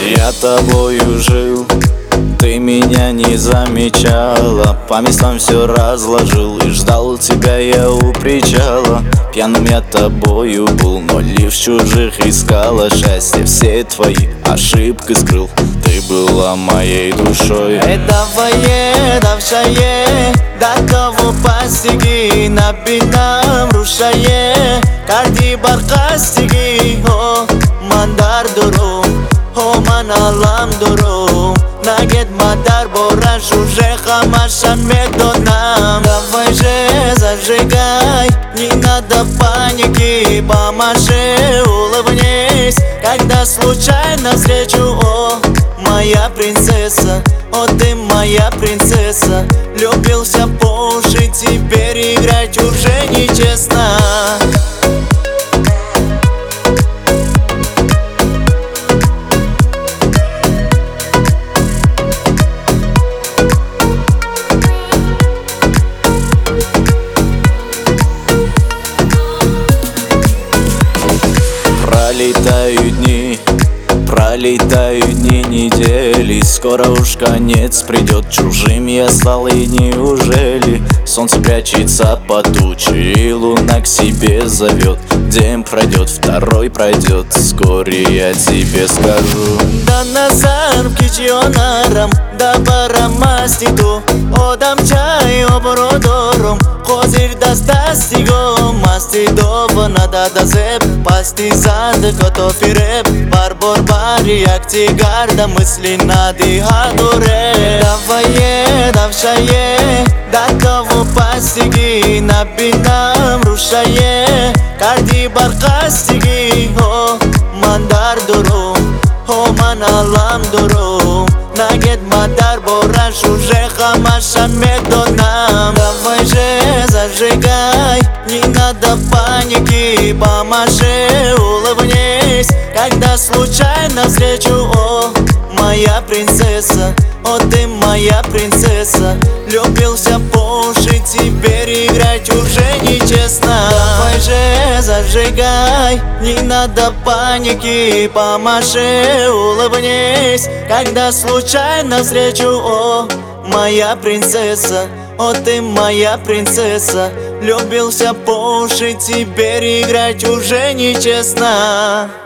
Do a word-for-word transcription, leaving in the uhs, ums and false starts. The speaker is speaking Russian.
Я тобою жил, ты меня не замечала. По местам все разложил и ждал тебя я у причала. Пьяным я тобою был, но лишь чужих искала счастье. Все твои ошибки скрыл, ты была моей душой. Эй, давае, давшае, до того постиги, на бинам рушае, карди баркастиги, о, мандар дуру, о, маналам дуру, нагет мадар бораш уже хамашан медонам. Давай же зажигай, не надо паники, помаши, улыбнись, когда случайно встречу, о, моя принцесса, о, ты моя принцесса. Любился по уши, теперь играть уже нечестно. Пролетают дни, пролетают дни, недели. Скоро уж конец придет, чужим я стал, и неужели? Солнце прячется под тучей, и луна к себе зовет. День пройдет, второй пройдет, вскоре я тебе скажу. Да назар кичионарам, да барамастиду, одам чай обродором, хозир дастастиго, мастидо нада дазеп, пасти зад котофиреп, барбор бари актигарда мысли надихадуре. Давае, давшае, до того постиги, на бинам рушае, карди баркастиги, о, мандар дуру, о, маналам дуру, нагет мадар бораш уже хамашан медонам. Давай же зажигай, не надо паники, помаши, улыбнись, когда случайно встречу, о, моя принцесса, о, ты моя принцесса. Любился по уши, теперь играть уже нечестно. Давай же зажигай, не надо паники, помаши, улыбнись, когда случайно встречу, о, моя принцесса, о, ты моя принцесса. Любился по уши, теперь играть уже нечестно.